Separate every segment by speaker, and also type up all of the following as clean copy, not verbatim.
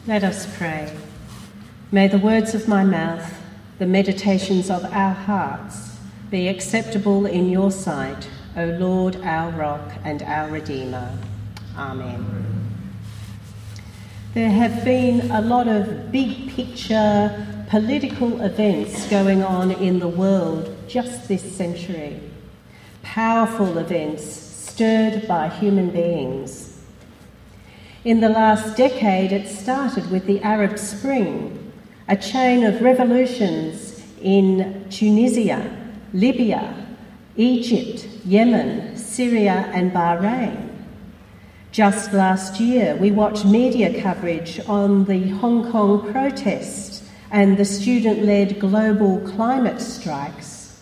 Speaker 1: Let us pray. May the words of my mouth, the meditations of our hearts, be acceptable in your sight, O Lord, our rock and our Redeemer. Amen. There have been a lot of big picture political events going on in the world just this century. Powerful events stirred by human beings. In the last decade, it started with the Arab Spring, a chain of revolutions in Tunisia, Libya, Egypt, Yemen, Syria and Bahrain. Just last year, we watched media coverage on the Hong Kong protests and the student-led global climate strikes.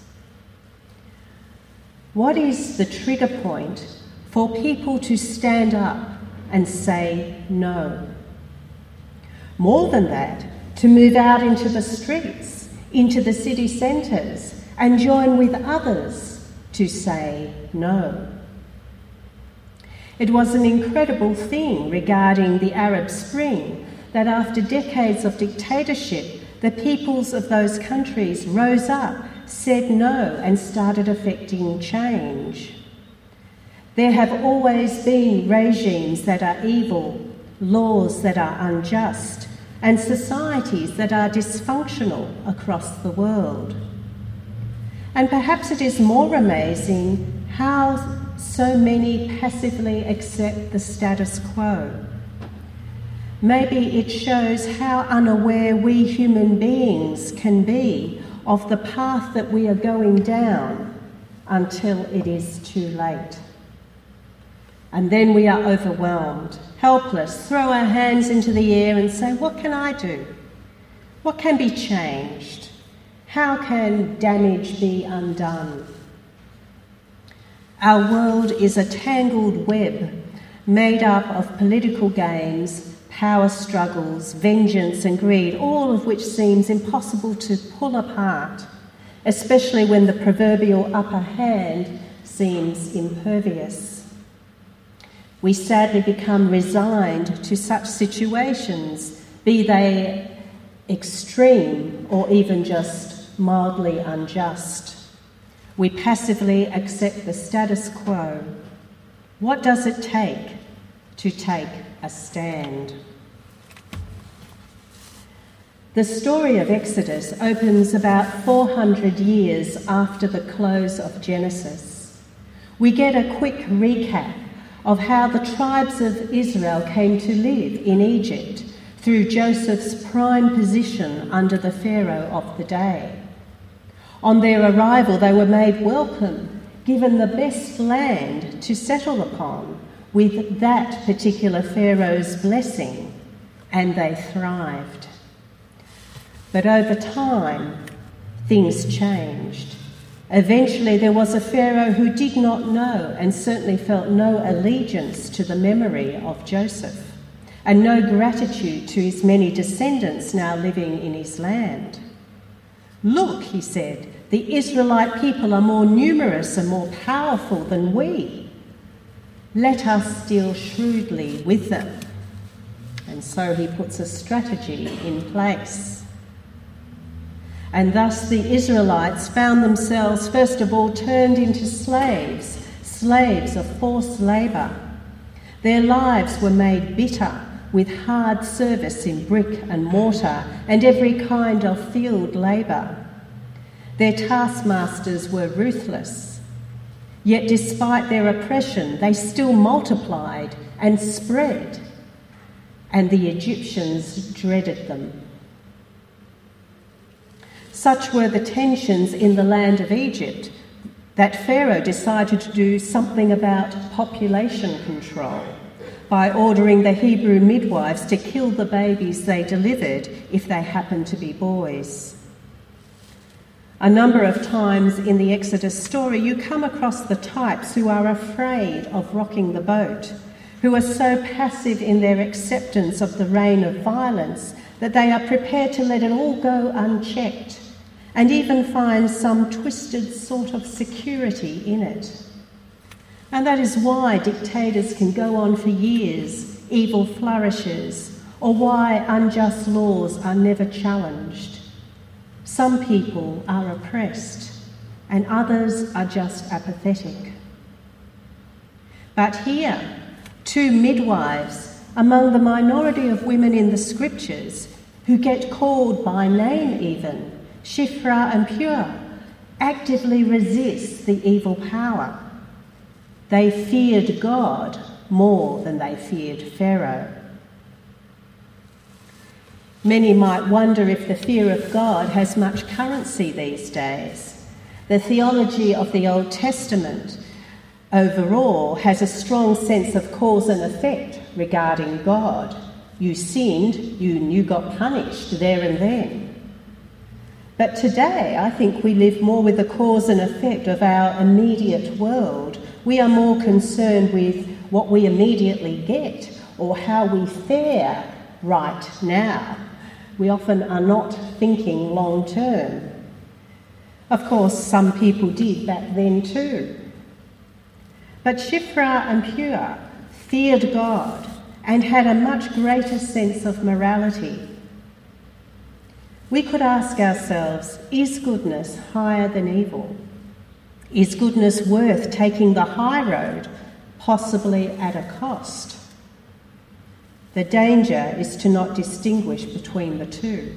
Speaker 1: What is the trigger point for people to stand up and say no? More than that, to move out into the streets, into the city centres, and join with others to say no. It was an incredible thing regarding the Arab Spring that after decades of dictatorship, the peoples of those countries rose up, said no, and started effecting change. There have always been regimes that are evil, laws that are unjust, and societies that are dysfunctional across the world. And perhaps it is more amazing how so many passively accept the status quo. Maybe it shows how unaware we human beings can be of the path that we are going down until it is too late. And then we are overwhelmed, helpless, throw our hands into the air and say, what can I do? What can be changed? How can damage be undone? Our world is a tangled web made up of political games, power struggles, vengeance and greed, all of which seems impossible to pull apart, especially when the proverbial upper hand seems impervious. We sadly become resigned to such situations, be they extreme or even just mildly unjust. We passively accept the status quo. What does it take to take a stand? The story of Exodus opens about 400 years after the close of Genesis. We get a quick recap of how the tribes of Israel came to live in Egypt through Joseph's prime position under the Pharaoh of the day. On their arrival, they were made welcome, given the best land to settle upon with that particular Pharaoh's blessing, and they thrived. But over time, things changed. Eventually, there was a Pharaoh who did not know and certainly felt no allegiance to the memory of Joseph, and no gratitude to his many descendants now living in his land. Look, he said, the Israelite people are more numerous and more powerful than we. Let us deal shrewdly with them. And so he puts a strategy in place. And thus the Israelites found themselves, first of all, turned into slaves of forced labour. Their lives were made bitter with hard service in brick and mortar and every kind of field labour. Their taskmasters were ruthless. Yet despite their oppression, they still multiplied and spread, and the Egyptians dreaded them. Such were the tensions in the land of Egypt that Pharaoh decided to do something about population control by ordering the Hebrew midwives to kill the babies they delivered if they happened to be boys. A number of times in the Exodus story, you come across the types who are afraid of rocking the boat, who are so passive in their acceptance of the reign of violence that they are prepared to let it all go unchecked and even find some twisted sort of security in it. And that is why dictators can go on for years, evil flourishes, or why unjust laws are never challenged. Some people are oppressed, and others are just apathetic. But here, 2 midwives among the minority of women in the scriptures who get called by name even, Shiphrah and Puah, actively resist the evil power. They feared God more than they feared Pharaoh. Many might wonder if the fear of God has much currency these days. The theology of the Old Testament overall has a strong sense of cause and effect regarding God. You sinned, you got punished there and then. But today, I think we live more with the cause and effect of our immediate world. We are more concerned with what we immediately get or how we fare right now. We often are not thinking long term. Of course, some people did back then too. But Shiphrah and Puah feared God and had a much greater sense of morality. We could ask ourselves, is goodness higher than evil? Is goodness worth taking the high road, possibly at a cost? The danger is to not distinguish between the two.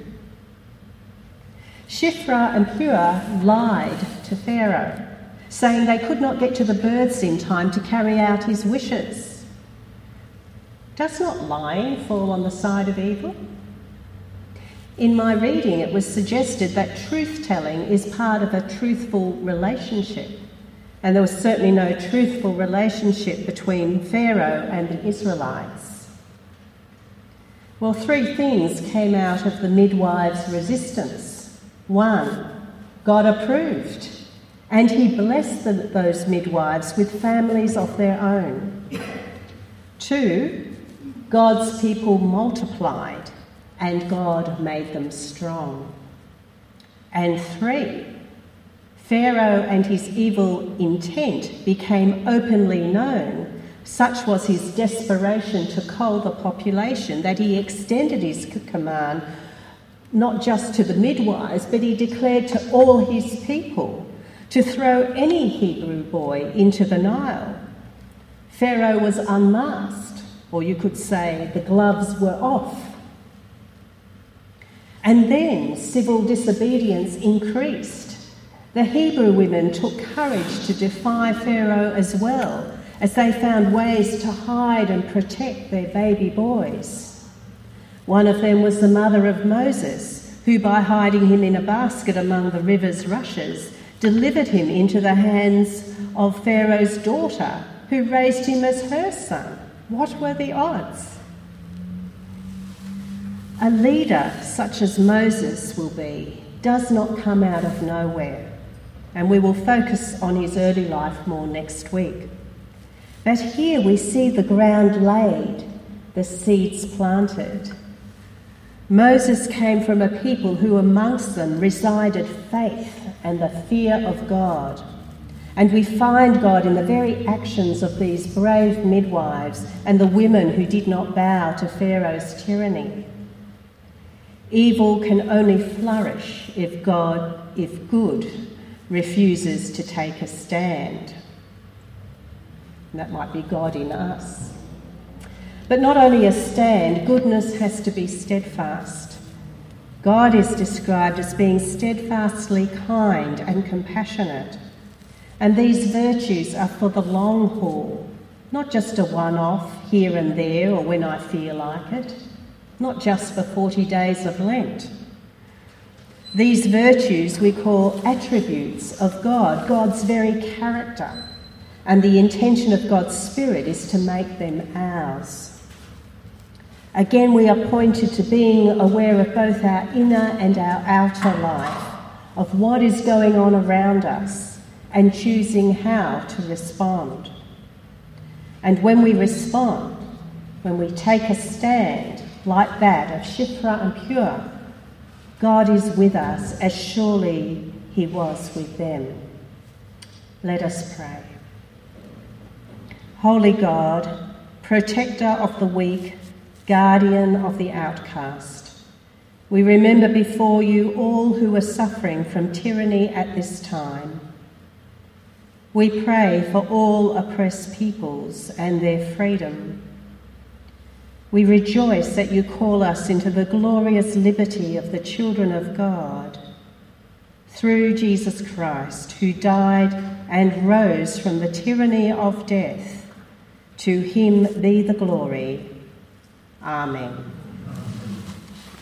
Speaker 1: Shiphrah and Puah lied to Pharaoh, saying they could not get to the births in time to carry out his wishes. Does not lying fall on the side of evil? In my reading, it was suggested that truth-telling is part of a truthful relationship, and there was certainly no truthful relationship between Pharaoh and the Israelites. Well, 3 things came out of the midwives' resistance. 1, God approved, and he blessed those midwives with families of their own. 2, God's people multiplied, and God made them strong. And 3, Pharaoh and his evil intent became openly known. Such was his desperation to cull the population that he extended his command not just to the midwives, but he declared to all his people to throw any Hebrew boy into the Nile. Pharaoh was unmasked, or you could say the gloves were off. And then civil disobedience increased. The Hebrew women took courage to defy Pharaoh as well, as they found ways to hide and protect their baby boys. One of them was the mother of Moses, who by hiding him in a basket among the river's rushes, delivered him into the hands of Pharaoh's daughter, who raised him as her son. What were the odds? A leader such as Moses will be does not come out of nowhere, and we will focus on his early life more next week. But here we see the ground laid, the seeds planted. Moses came from a people who amongst them resided faith and the fear of God. And we find God in the very actions of these brave midwives and the women who did not bow to Pharaoh's tyranny. Evil can only flourish if good, refuses to take a stand. And that might be God in us. But not only a stand, goodness has to be steadfast. God is described as being steadfastly kind and compassionate. And these virtues are for the long haul, not just a one-off here and there or when I feel like it, not just for 40 days of Lent. These virtues we call attributes of God, God's very character, and the intention of God's Spirit is to make them ours. Again, we are pointed to being aware of both our inner and our outer life, of what is going on around us, and choosing how to respond. And when we respond, when we take a stand like that of Shiphrah and Puah, God is with us as surely he was with them. Let us pray. Holy God, protector of the weak, guardian of the outcast. We remember before you all who are suffering from tyranny at this time. We pray for all oppressed peoples and their freedom. We rejoice that you call us into the glorious liberty of the children of God. Through Jesus Christ, who died and rose from the tyranny of death, to him be the glory. Amen.